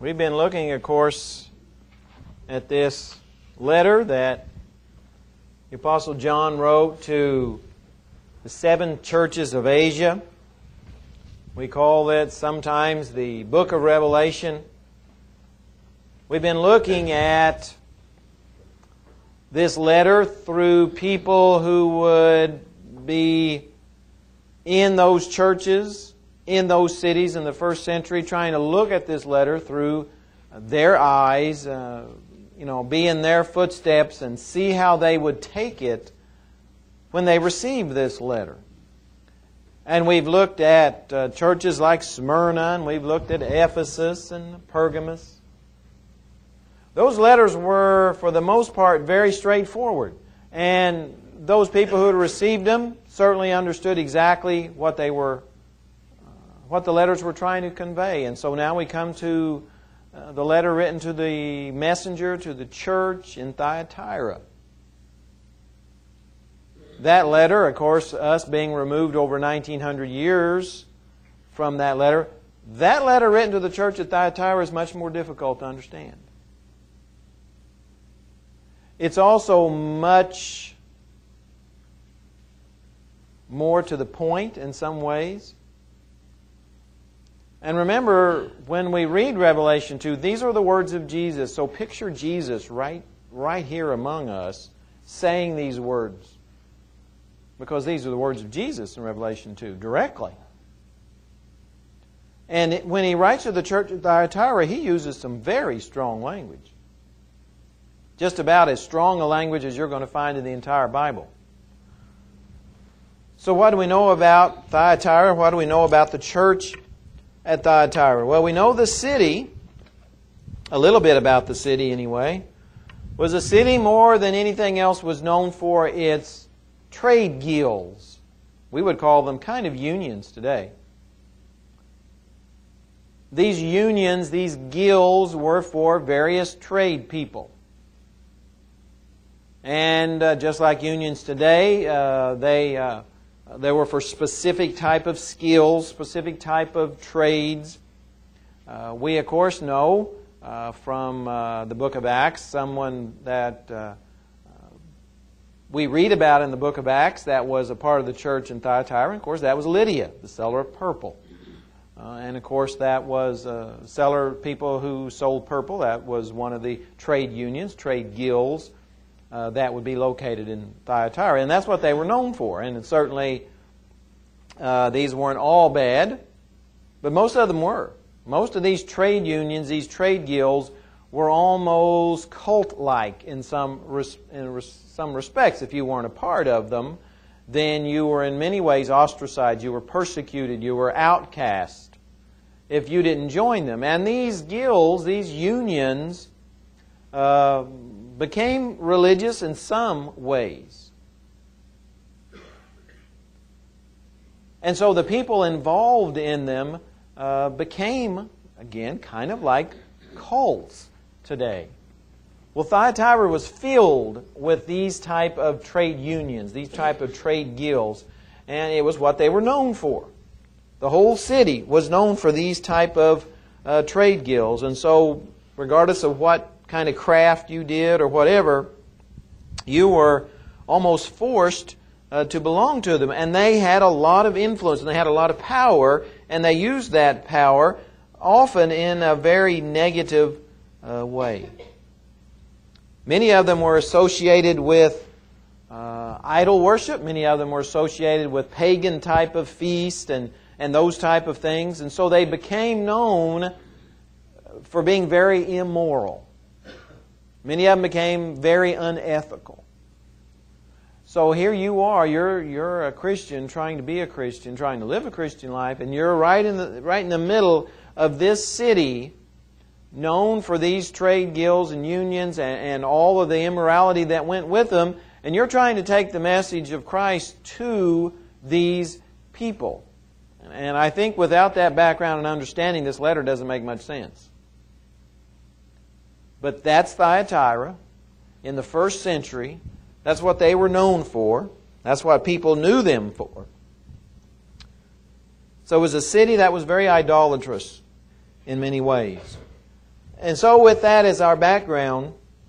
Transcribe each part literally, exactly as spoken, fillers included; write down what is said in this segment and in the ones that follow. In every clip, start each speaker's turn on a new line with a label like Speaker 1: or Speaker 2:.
Speaker 1: We've been looking, of course, at this letter that the Apostle John wrote to the seven churches of Asia. We call it sometimes the book of Revelation. We've been looking at this letter through people who would be in those churches, in those cities in the first century, trying to look at this letter through their eyes, uh, you know, be in their footsteps and see how they would take it when they received this letter. And we've looked at uh, churches like Smyrna, and we've looked at Ephesus and Pergamos. Those letters were, for the most part, very straightforward. And those people who had received them certainly understood exactly what they were, uh, what the letters were trying to convey. And so now we come to uh, the letter written to the messenger to the church in Thyatira. That letter, of course, us being removed over nineteen hundred years from that letter, that letter written to the church at Thyatira is much more difficult to understand. It's also much more to the point in some ways. And remember, when we read Revelation two, these are the words of Jesus. So picture Jesus right, right here among us saying these words. Because these are the words of Jesus in Revelation two, directly. And it, when he writes to the church at Thyatira, he uses some very strong language. Just about as strong a language as you're going to find in the entire Bible. So what do we know about Thyatira? What do we know about the church at Thyatira? Well, we know the city, a little bit about the city anyway, was a city more than anything else was known for its trade guilds. We would call them kind of unions today. These unions, these guilds, were for various trade people. And uh, just like unions today, uh, they uh, they were for specific type of skills, specific type of trades. Uh, we, of course, know uh, from uh, the book of Acts, someone that uh, we read about in the book of Acts that was a part of the church in Thyatira. And of course, that was Lydia, the seller of purple. Uh, and of course, that was a seller of people who sold purple. That was one of the trade unions, trade guilds, uh, that would be located in Thyatira. And that's what they were known for. And certainly, uh, these weren't all bad, but most of them were. Most of these trade unions, these trade guilds, were almost cult-like in some res- in res- some respects. If you weren't a part of them, then you were in many ways ostracized. You were persecuted. You were outcast if you didn't join them. And these guilds, these unions, uh, became religious in some ways. And so the people involved in them uh, became, again, kind of like cults today. Well, Thyatira was filled with these type of trade unions, these type of trade guilds, and it was what they were known for. The whole city was known for these type of uh, trade guilds, and so regardless of what kind of craft you did or whatever, you were almost forced uh, to belong to them, and they had a lot of influence and they had a lot of power, and they used that power often in a very negative uh, way. Many of them were associated with uh, idol worship. Many of them were associated with pagan type of feast and, and those type of things. And so they became known for being very immoral. Many of them became very unethical. So here you are, you're you're a Christian trying to be a Christian, trying to live a Christian life, and you're right in the right in the middle of this city known for these trade guilds and unions and, and all of the immorality that went with them, and you're trying to take the message of Christ to these people. And I think without that background and understanding, this letter doesn't make much sense. But that's Thyatira in the first century. That's what they were known for. That's what people knew them for. So it was a city that was very idolatrous in many ways. And so with that as our background,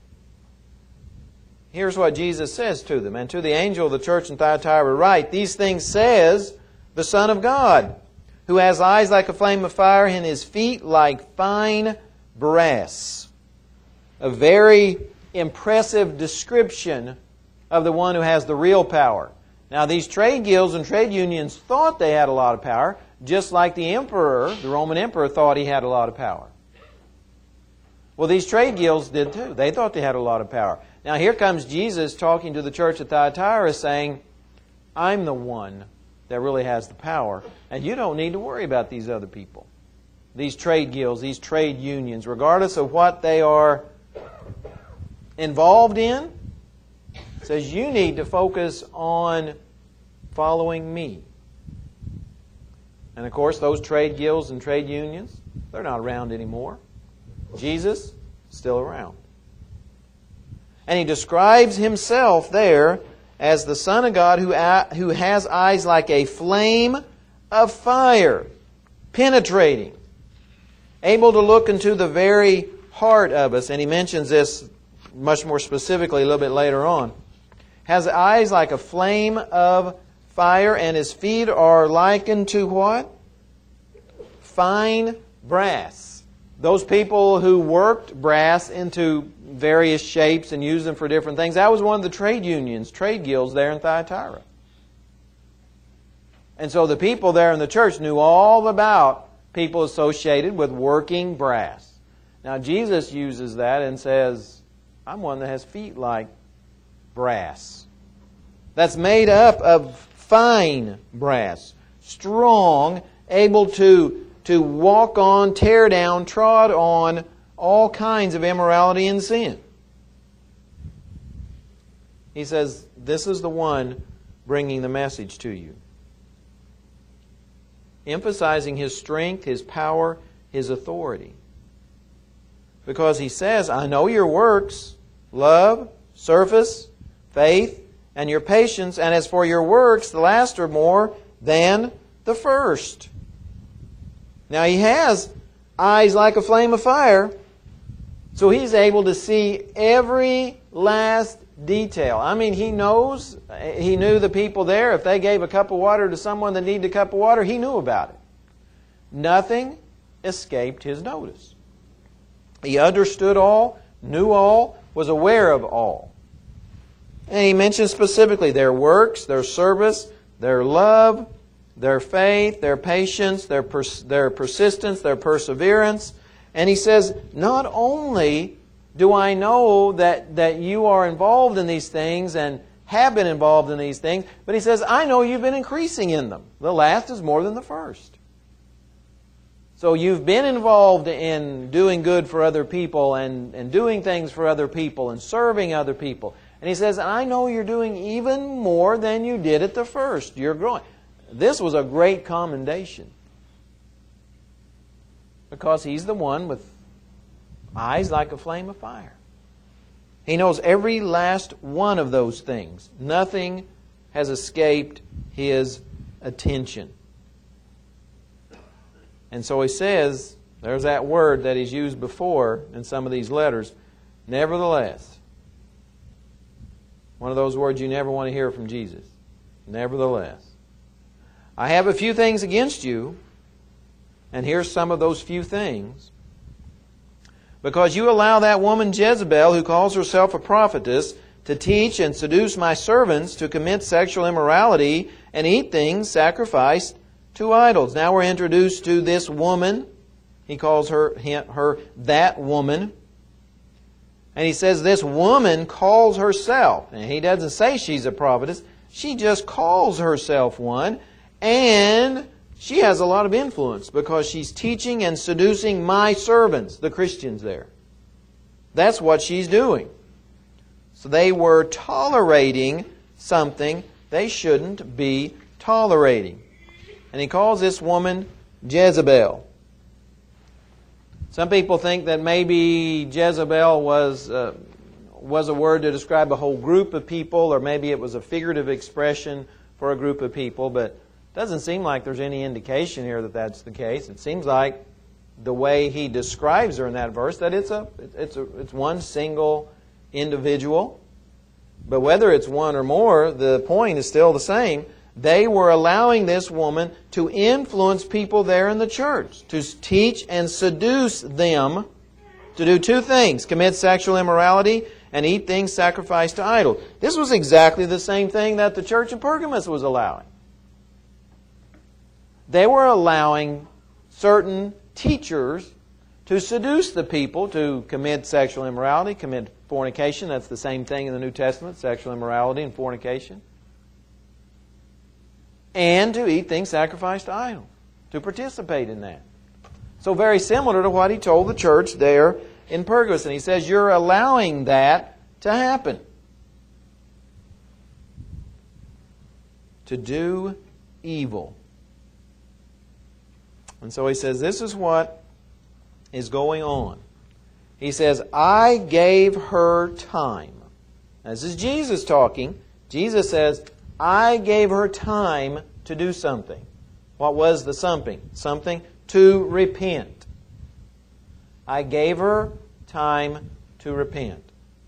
Speaker 1: here's what Jesus says to them. And to the angel of the church in Thyatira write, these things says the Son of God, who has eyes like a flame of fire and his feet like fine brass. A very impressive description of the one who has the real power. Now these trade guilds and trade unions thought they had a lot of power, just like the emperor, the Roman emperor, thought he had a lot of power. Well, these trade guilds did too. They thought they had a lot of power. Now here comes Jesus talking to the church at Thyatira saying, I'm the one that really has the power, and you don't need to worry about these other people. These trade guilds, these trade unions, regardless of what they are involved in, says you need to focus on following me. And of course, those trade guilds and trade unions, they're not around anymore. Jesus, still around. And he describes himself there as the Son of God who, who has eyes like a flame of fire, penetrating, able to look into the very heart of us. And he mentions this much more specifically a little bit later on. Has eyes like a flame of fire, and his feet are likened to what? Fine brass. Those people who worked brass into various shapes and used them for different things, that was one of the trade unions, trade guilds there in Thyatira. And so the people there in the church knew all about people associated with working brass. Now Jesus uses that and says, I'm one that has feet like brass. That's made up of fine brass, strong, able to, to walk on, tear down, trod on all kinds of immorality and sin. He says, this is the one bringing the message to you. Emphasizing His strength, His power, His authority. Because He says, I know your works, love, service, faith, and your patience, and as for your works, the last are more than the first. Now He has eyes like a flame of fire, so He's able to see every last detail. I mean, He knows, He knew the people there. If they gave a cup of water to someone that needed a cup of water, He knew about it. Nothing escaped His notice. He understood all, knew all, was aware of all. And He mentions specifically their works, their service, their love, their faith, their patience, their pers- their persistence, their perseverance. And He says, not only do I know that, that you are involved in these things and have been involved in these things, but He says, I know you've been increasing in them. The last is more than the first. So you've been involved in doing good for other people and, and doing things for other people and serving other people. And He says, I know you're doing even more than you did at the first. You're growing. This was a great commendation. Because He's the one with eyes like a flame of fire. He knows every last one of those things. Nothing has escaped His attention. And so He says, there's that word that He's used before in some of these letters, nevertheless. One of those words you never want to hear from Jesus. Nevertheless. I have a few things against you, and here's some of those few things. Because you allow that woman Jezebel, who calls herself a prophetess, to teach and seduce my servants to commit sexual immorality and eat things sacrificed to idols. Now we're introduced to this woman. He calls her, her that woman. And he says this woman calls herself. And he doesn't say she's a prophetess. She just calls herself one. And she has a lot of influence because she's teaching and seducing my servants, the Christians there. That's what she's doing. So they were tolerating something they shouldn't be tolerating. And he calls this woman Jezebel. Some people think that maybe Jezebel was uh, was a word to describe a whole group of people, or maybe it was a figurative expression for a group of people, but it doesn't seem like there's any indication here that that's the case. It seems like the way he describes her in that verse, that it's a it's a it's one single individual. But whether it's one or more, the point is still the same. They were allowing this woman to influence people there in the church, to teach and seduce them to do two things: commit sexual immorality and eat things sacrificed to idols. This was exactly the same thing that the church in Pergamos was allowing. They were allowing certain teachers to seduce the people to commit sexual immorality, commit fornication. That's the same thing in the New Testament, sexual immorality and fornication. And to eat things sacrificed to idols, to participate in that. So very similar to what he told the church there in Pergamos. And he says, you're allowing that to happen. To do evil. And so he says, this is what is going on. He says, I gave her time. This is Jesus talking. Jesus says, I gave her time to do something. What was the something? Something to repent. I gave her time to repent.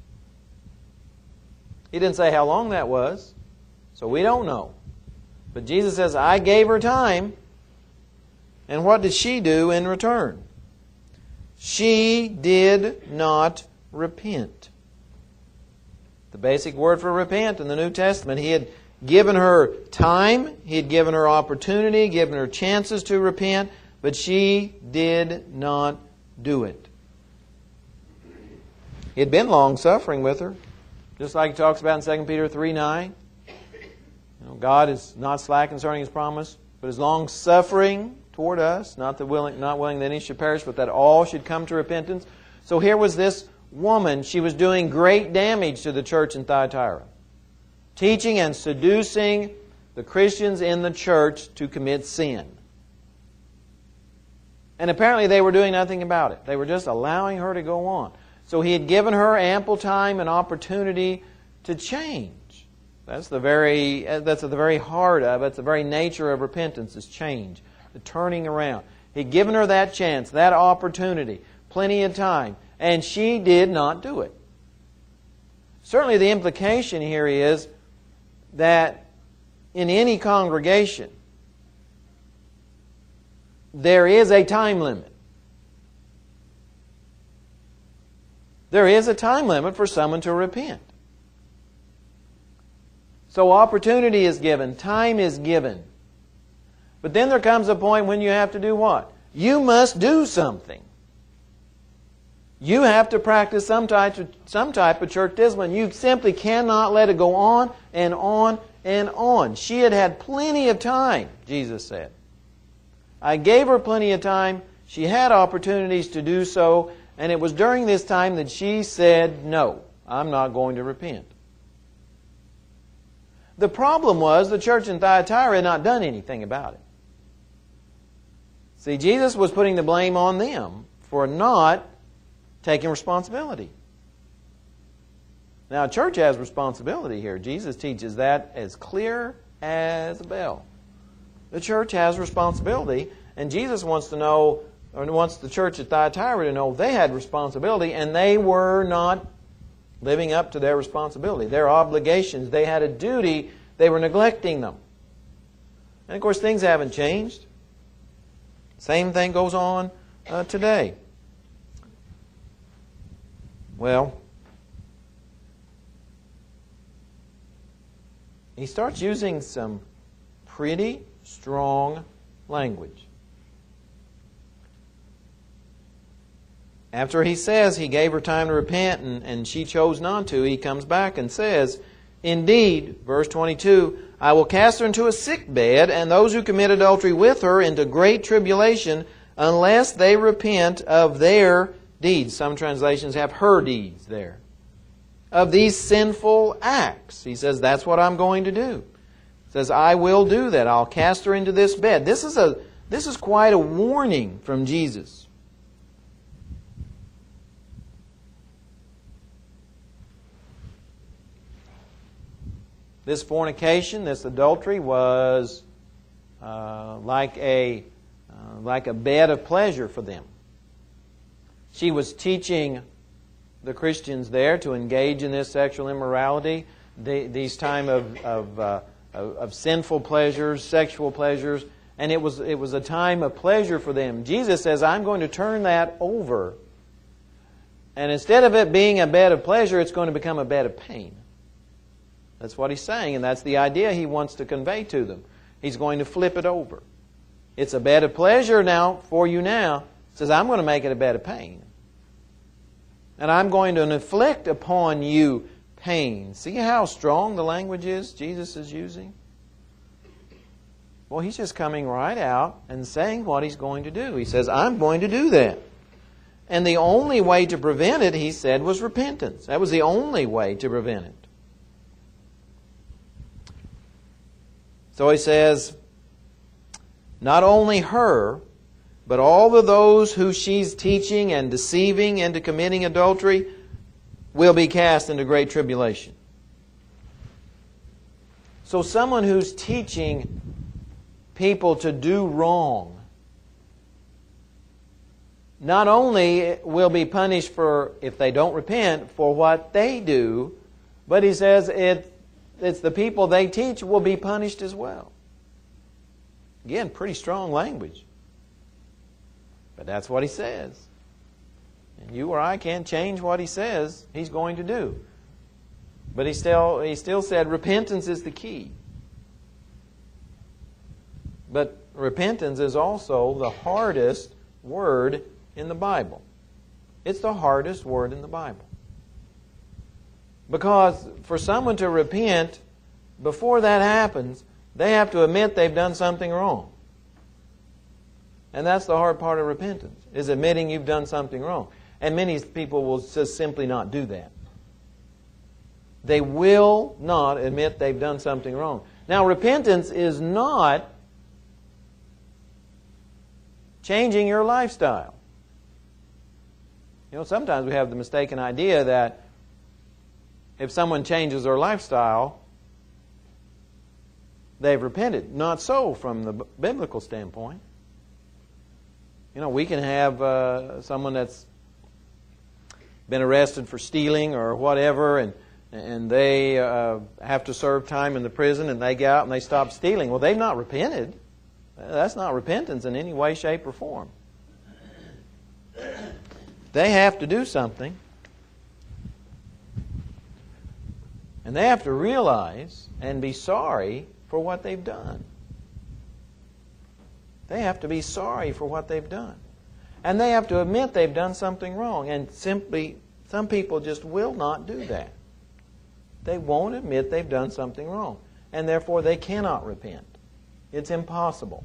Speaker 1: He didn't say how long that was, so we don't know. But Jesus says, I gave her time. And what did she do in return? She did not repent. The basic word for repent in the New Testament, He had given her time, He had given her opportunity, given her chances to repent, but she did not do it. He had been long-suffering with her, just like He talks about in Second Peter three nine. You know, God is not slack concerning His promise, but is long-suffering toward us, not, the willing, not willing that any should perish, but that all should come to repentance. So here was this woman, she was doing great damage to the church in Thyatira, teaching and seducing the Christians in the church to commit sin. And apparently they were doing nothing about it. They were just allowing her to go on. So He had given her ample time and opportunity to change. That's the very, that's at the very heart of it. It's the very nature of repentance is change, the turning around. He'd given her that chance, that opportunity, plenty of time, and she did not do it. Certainly the implication here is that in any congregation, there is a time limit. There is a time limit for someone to repent. So opportunity is given, time is given. But then there comes a point when you have to do what? You must do something. You have to practice some type of, some type of church discipline. You simply cannot let it go on and on and on. She had had plenty of time, Jesus said. I gave her plenty of time. She had opportunities to do so. And it was during this time that she said, no, I'm not going to repent. The problem was the church in Thyatira had not done anything about it. See, Jesus was putting the blame on them for not taking responsibility. Now, a church has responsibility here. Jesus teaches that as clear as a bell. The church has responsibility, and Jesus wants to know, or wants the church at Thyatira to know they had responsibility, and they were not living up to their responsibility, their obligations. They had a duty. They were neglecting them. And of course, things haven't changed. Same thing goes on uh, today. Well, he starts using some pretty strong language. After he says he gave her time to repent and, and she chose not to, he comes back and says, indeed, verse twenty-two, I will cast her into a sick bed, and those who commit adultery with her into great tribulation, unless they repent of their deeds. Some translations have her deeds there. Of these sinful acts. He says, that's what I'm going to do. He says, I will do that. I'll cast her into this bed. This is a this is quite a warning from Jesus. This fornication, this adultery was uh, like a uh, like a bed of pleasure for them. she was teaching the Christians there to engage in this sexual immorality, the, these time of, of, uh, of, of sinful pleasures, sexual pleasures, and it was, it was a time of pleasure for them. Jesus says, I'm going to turn that over. And instead of it being a bed of pleasure, it's going to become a bed of pain. That's what He's saying, and that's the idea He wants to convey to them. He's going to flip it over. It's a bed of pleasure now for you now. He says, I'm going to make it a bed of pain. And I'm going to inflict upon you pain. See how strong the language is Jesus is using? Well, He's just coming right out and saying what He's going to do. He says, I'm going to do that. And the only way to prevent it, He said, was repentance. That was the only way to prevent it. So He says, not only her, but all of those who she's teaching and deceiving into committing adultery will be cast into great tribulation. So someone who's teaching people to do wrong not only will be punished for, if they don't repent, for what they do, but He says it, it's the people they teach will be punished as well. Again, pretty strong language. But that's what He says. And you or I can't change what He says He's going to do. But He still, he still said repentance is the key. But repentance is also the hardest word in the Bible. It's the hardest word in the Bible. Because for someone to repent, before that happens, they have to admit they've done something wrong. And that's the hard part of repentance, is admitting you've done something wrong. And many people will just simply not do that. They will not admit they've done something wrong. Now, repentance is not changing your lifestyle. You know, sometimes we have the mistaken idea that if someone changes their lifestyle, they've repented. Not so from the biblical standpoint. You know, we can have uh, someone that's been arrested for stealing or whatever, and and they uh, have to serve time in the prison, and they get out and they stop stealing. Well, they've not repented. That's not repentance in any way, shape, or form. They have to do something. And they have to realize and be sorry for what they've done. They have to be sorry for what they've done. And they have to admit they've done something wrong. And simply, some people just will not do that. They won't admit they've done something wrong. And therefore they cannot repent. It's impossible.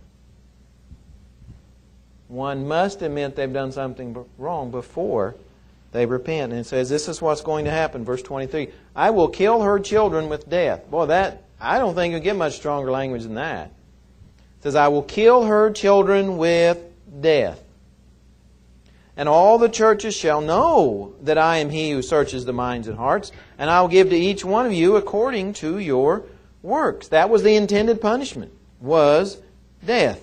Speaker 1: One must admit they've done something wrong before they repent. And it says, this is what's going to happen. Verse twenty-three. I will kill her children with death. Boy, that, I don't think you get much stronger language than that. It says, I will kill her children with death. And all the churches shall know that I am He who searches the minds and hearts, and I will give to each one of you according to your works. That was the intended punishment, was death.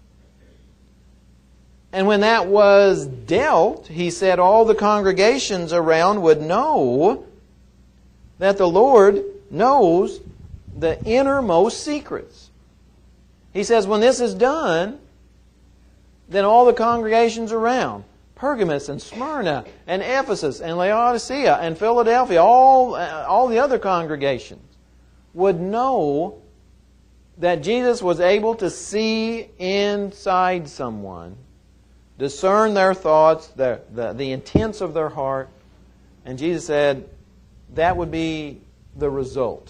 Speaker 1: And when that was dealt, He said all the congregations around would know that the Lord knows the innermost secrets. He says when this is done, then all the congregations around, Pergamos and Smyrna and Ephesus and Laodicea and Philadelphia, all, all the other congregations, would know that Jesus was able to see inside someone, discern their thoughts, the, the, the intents of their heart. And Jesus said that would be the result.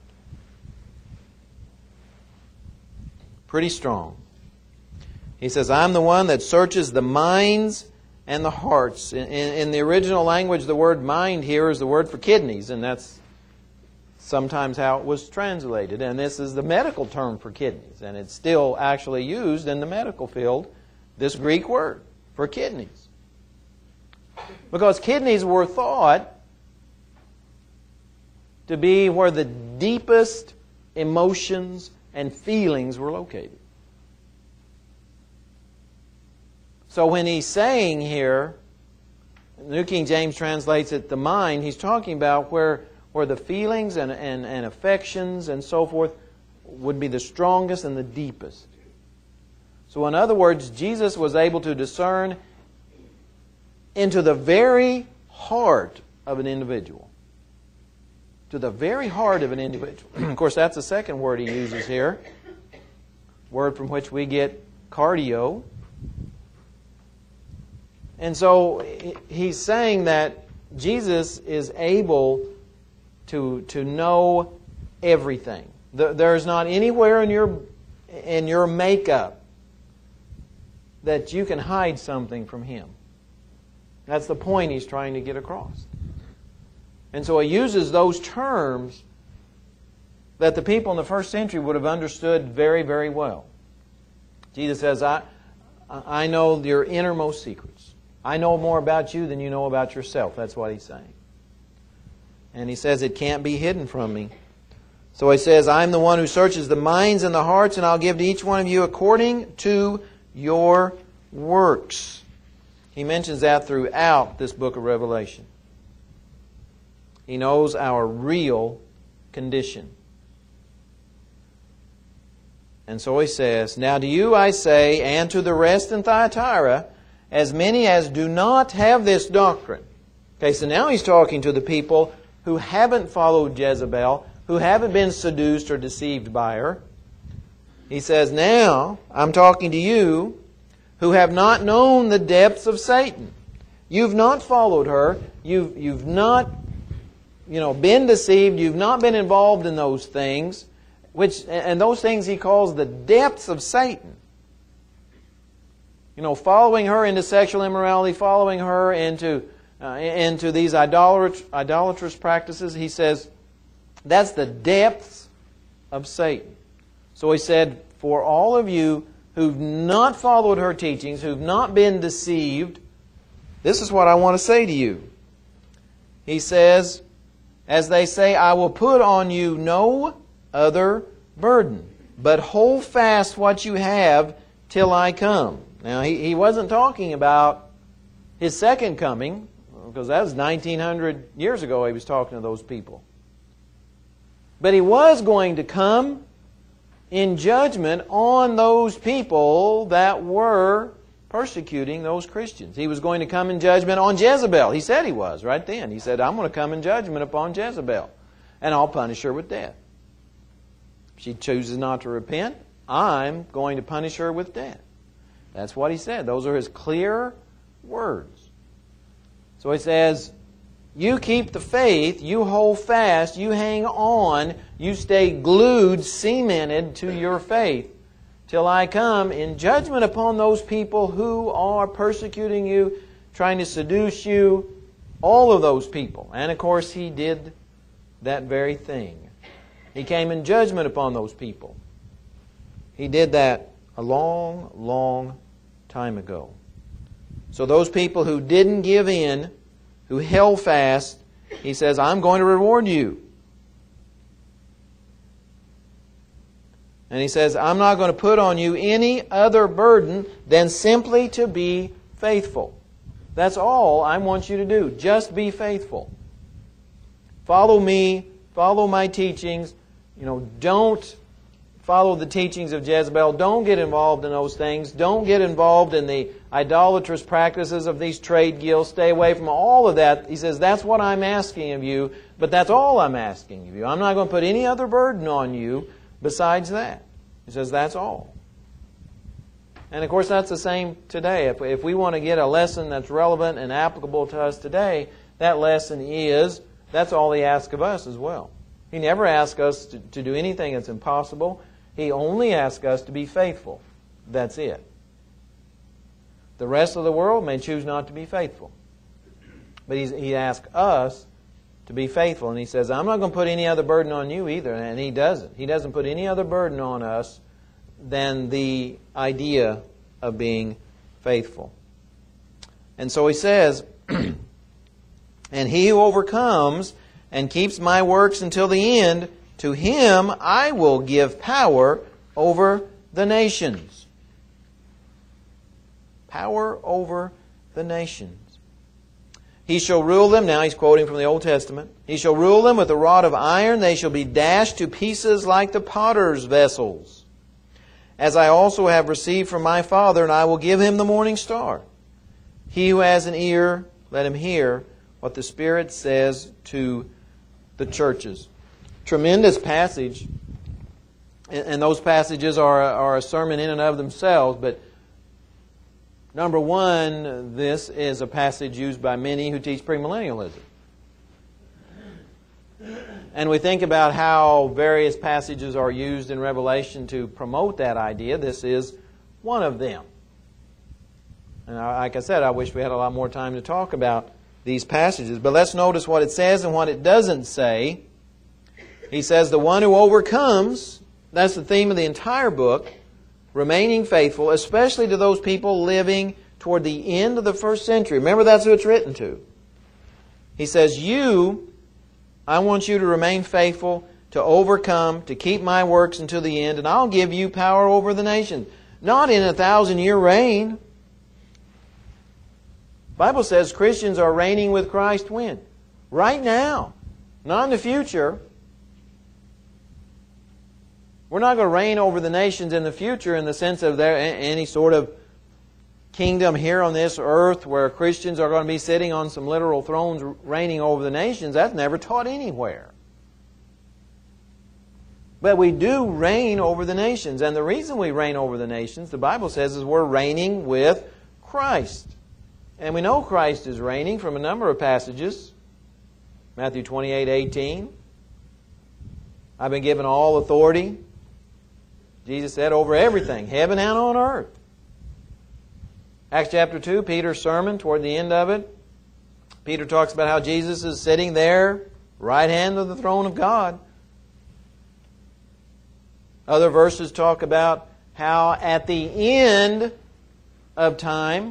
Speaker 1: Pretty strong. He says, I'm the one that searches the minds and the hearts. In, in, in the original language, the word mind here is the word for kidneys, and that's sometimes how it was translated. And this is the medical term for kidneys, and it's still actually used in the medical field, this Greek word for kidneys. Because kidneys were thought to be where the deepest emotions and feelings were located. So when he's saying here New King James translates it the mind. He's talking about where, where the feelings and, and, and affections and so forth would be the strongest and the deepest. So in other words, Jesus was able to discern into the very heart of an individual. To the very heart of an individual. Of course, that's the second word he uses here. Word from which we get cardio. And so he's saying that Jesus is able to, to know everything. There's not anywhere in your, in your makeup that you can hide something from Him. That's the point he's trying to get across. And so he uses those terms that the people in the first century would have understood very, very well. Jesus says, I, I know your innermost secrets. I know more about you than you know about yourself. That's what he's saying. And he says it can't be hidden from me. So he says, I'm the one who searches the minds and the hearts, and I'll give to each one of you according to your works. He mentions that throughout this book of Revelation. He knows our real condition. And so he says, now to you I say, and to the rest in Thyatira, as many as do not have this doctrine. Okay, so now he's talking to the people who haven't followed Jezebel, who haven't been seduced or deceived by her. He says, now I'm talking to you who have not known the depths of Satan. You've not followed her. You've, you've not you know, been deceived. You've not been involved in those things. Which, and those things he calls the depths of Satan. You know, following her into sexual immorality, following her into uh, into these idolat- idolatrous practices, he says, that's the depths of Satan. So he said, for all of you who've not followed her teachings, who've not been deceived, this is what I want to say to you. He says, as they say, I will put on you no other burden, but hold fast what you have till I come. Now, he, he wasn't talking about His second coming, because that was nineteen hundred years ago he was talking to those people. But He was going to come in judgment on those people that were persecuting those Christians. He was going to come in judgment on Jezebel. He said He was right then. He said, I'm going to come in judgment upon Jezebel, and I'll punish her with death. If she chooses not to repent, I'm going to punish her with death. That's what He said. Those are His clear words. So He says, you keep the faith, you hold fast, you hang on, you stay glued, cemented to your faith till I come in judgment upon those people who are persecuting you, trying to seduce you, all of those people. And of course He did that very thing. He came in judgment upon those people. He did that a long, long time ago. So those people who didn't give in, who held fast, He says, I'm going to reward you. And He says, I'm not going to put on you any other burden than simply to be faithful. That's all I want you to do. Just be faithful. Follow me. Follow my teachings. You know, don't follow the teachings of Jezebel. Don't get involved in those things. Don't get involved in the idolatrous practices of these trade guilds. Stay away from all of that. He says, that's what I'm asking of you, but that's all I'm asking of you. I'm not going to put any other burden on you besides that. He says, that's all. And of course, that's the same today. If, if we want to get a lesson that's relevant and applicable to us today, that lesson is, that's all He asks of us as well. He never asks us to, to do anything that's impossible. He only asks us to be faithful. That's it. The rest of the world may choose not to be faithful. But he's, He asks us to be faithful. And He says, I'm not going to put any other burden on you either. And He doesn't. He doesn't put any other burden on us than the idea of being faithful. And so He says, and he who overcomes and keeps my works until the end, to him I will give power over the nations. Power over the nations. He shall rule them, now he's quoting from the Old Testament, he shall rule them with a rod of iron, they shall be dashed to pieces like the potter's vessels. As I also have received from my Father, and I will give him the morning star. He who has an ear, let him hear what the Spirit says to the churches. Tremendous passage, and those passages are, are a sermon in and of themselves, but number one, this is a passage used by many who teach premillennialism. And we think about how various passages are used in Revelation to promote that idea. This is one of them. And like I said, I wish we had a lot more time to talk about these passages. But let's notice what it says and what it doesn't say. He says, the one who overcomes, that's the theme of the entire book, remaining faithful, especially to those people living toward the end of the first century. Remember, that's who it's written to. He says, you, I want you to remain faithful, to overcome, to keep my works until the end, and I'll give you power over the nations. Not in a thousand-year reign. The Bible says Christians are reigning with Christ when? Right now. Not in the future. We're not going to reign over the nations in the future in the sense of there any sort of kingdom here on this earth where Christians are going to be sitting on some literal thrones reigning over the nations. That's never taught anywhere. But we do reign over the nations. And the reason we reign over the nations, the Bible says, is we're reigning with Christ. And we know Christ is reigning from a number of passages. Matthew twenty-eight eighteen. I've been given all authority, Jesus said, over everything, heaven and on earth. Acts chapter two, Peter's sermon, toward the end of it, Peter talks about how Jesus is sitting there, right hand of the throne of God. Other verses talk about how at the end of time,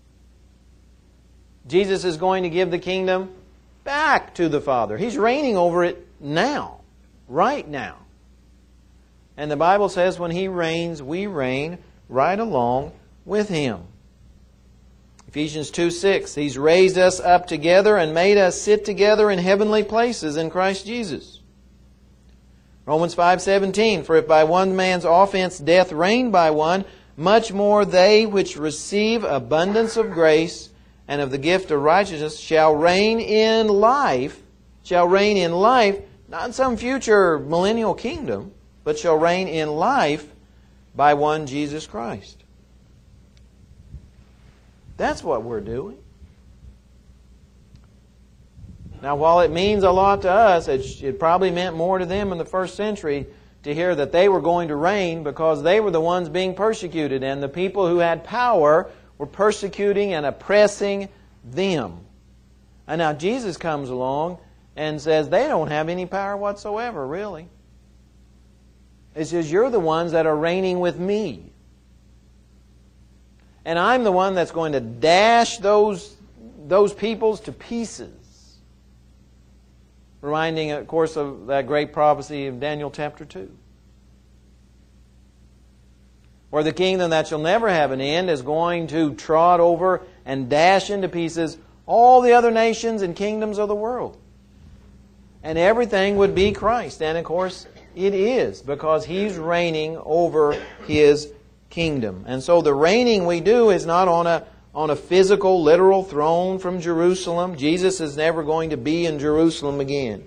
Speaker 1: Jesus is going to give the kingdom back to the Father. He's reigning over it now, right now. And the Bible says when He reigns, we reign right along with Him. Ephesians two six, He's raised us up together and made us sit together in heavenly places in Christ Jesus. Romans five seventeen, for if by one man's offense death reigned by one, much more they which receive abundance of grace and of the gift of righteousness shall reign in life, shall reign in life, not in some future millennial kingdom, but shall reign in life by one Jesus Christ. That's what we're doing. Now, while it means a lot to us, it, it probably meant more to them in the first century to hear that they were going to reign because they were the ones being persecuted, and the people who had power were persecuting and oppressing them. And now Jesus comes along and says they don't have any power whatsoever, really. It says, you're the ones that are reigning with me. And I'm the one that's going to dash those, those peoples to pieces. Reminding, of course, of that great prophecy of Daniel chapter two. Where the kingdom that shall never have an end is going to trot over and dash into pieces all the other nations and kingdoms of the world. And everything would be Christ. And of course, it is, because He's reigning over His kingdom. And so the reigning we do is not on a on a physical, literal throne from Jerusalem. Jesus is never going to be in Jerusalem again.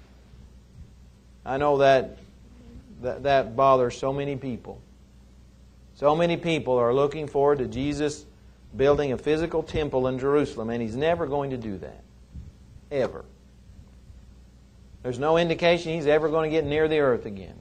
Speaker 1: I know that that, that bothers so many people. So many people are looking forward to Jesus building a physical temple in Jerusalem, and He's never going to do that. Ever. There's no indication He's ever going to get near the earth again.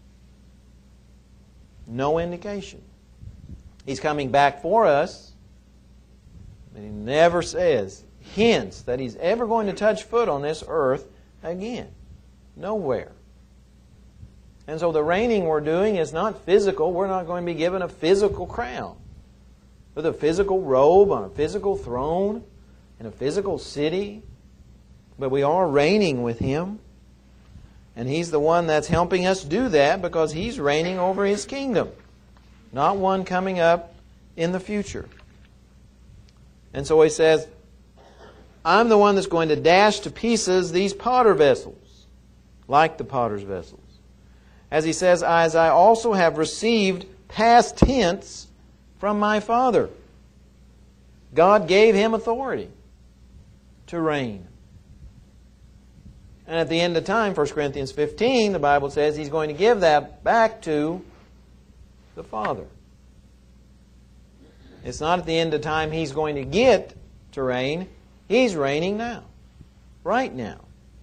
Speaker 1: No indication. He's coming back for us, but He never says, hints, that He's ever going to touch foot on this earth again. Nowhere. And so the reigning we're doing is not physical. We're not going to be given a physical crown with a physical robe on a physical throne in a physical city. But we are reigning with Him. And He's the one that's helping us do that because He's reigning over His kingdom. Not one coming up in the future. And so He says, I'm the one that's going to dash to pieces these potter vessels, like the potter's vessels. As he says, as I also have received past tense from my Father. God gave him authority to reign. And at the end of time, First Corinthians fifteen, the Bible says He's going to give that back to the Father. It's not at the end of time He's going to get to reign. He's reigning now. Right now.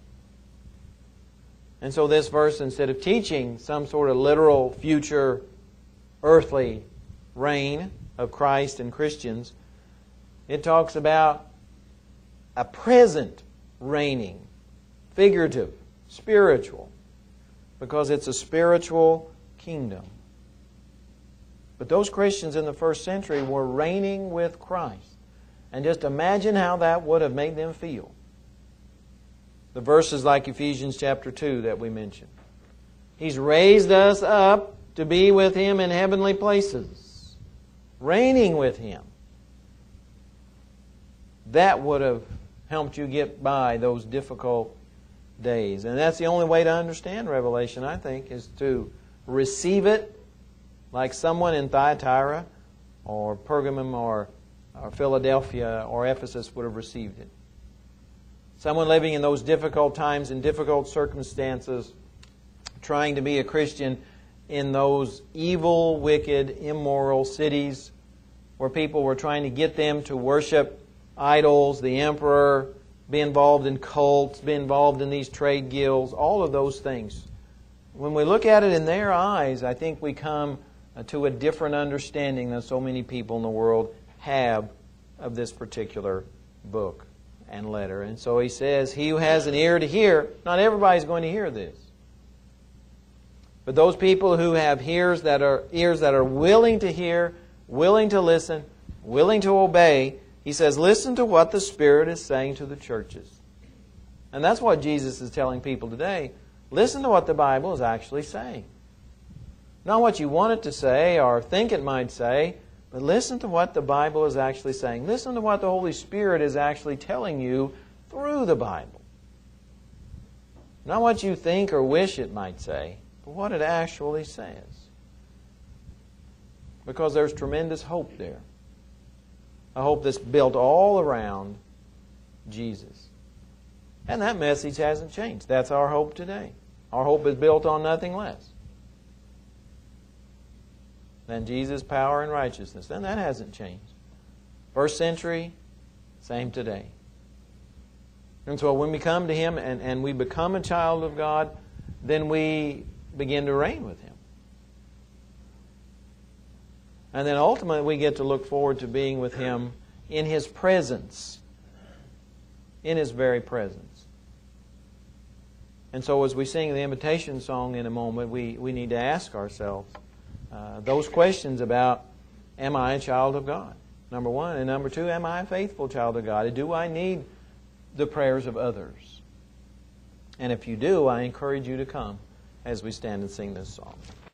Speaker 1: And so this verse, instead of teaching some sort of literal future earthly reign of Christ and Christians, it talks about a present reigning, figurative, spiritual, because it's a spiritual kingdom. But those Christians in the first century were reigning with Christ. And just imagine how that would have made them feel. The verses like Ephesians chapter two that we mentioned. He's raised us up to be with Him in heavenly places. Reigning with Him. That would have helped you get by those difficult days. And that's the only way to understand Revelation, I think, is to receive it like someone in Thyatira or Pergamum or, or Philadelphia or Ephesus would have received it. Someone living in those difficult times, in difficult circumstances, trying to be a Christian in those evil, wicked, immoral cities where people were trying to get them to worship idols, the emperor, be involved in cults, be involved in these trade guilds, all of those things. When we look at it in their eyes, I think we come to a different understanding than so many people in the world have of this particular book and letter. And so he says, he who has an ear to hear, not everybody's going to hear this. But those people who have ears that are ears that are willing to hear, willing to listen, willing to obey, he says, listen to what the Spirit is saying to the churches. And that's what Jesus is telling people today. Listen to what the Bible is actually saying. Not what you want it to say or think it might say, but listen to what the Bible is actually saying. Listen to what the Holy Spirit is actually telling you through the Bible. Not what you think or wish it might say, but what it actually says. Because there's tremendous hope there. A hope that's built all around Jesus. And that message hasn't changed. That's our hope today. Our hope is built on nothing less than Jesus' power and righteousness. And that hasn't changed. First century, same today. And so when we come to Him and, and we become a child of God, then we begin to reign with Him. And then ultimately we get to look forward to being with Him in His presence. In His very presence. And so as we sing the invitation song in a moment, we, we need to ask ourselves uh, those questions about, am I a child of God? Number one. And number two, am I a faithful child of God? Do I need the prayers of others? And if you do, I encourage you to come as we stand and sing this song.